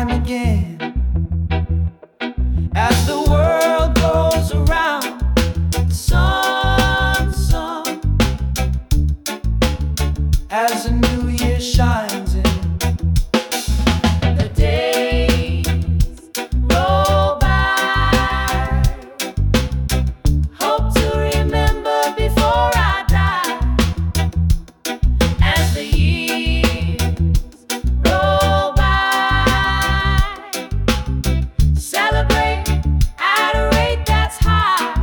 time again. As the world goes around, the sun, as the new year shines in. The days roll by, hope to remember before I die. As the years roll by, celebrate at a rate that's high.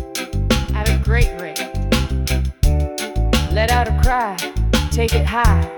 At a great rate. Let out a cry, take it high.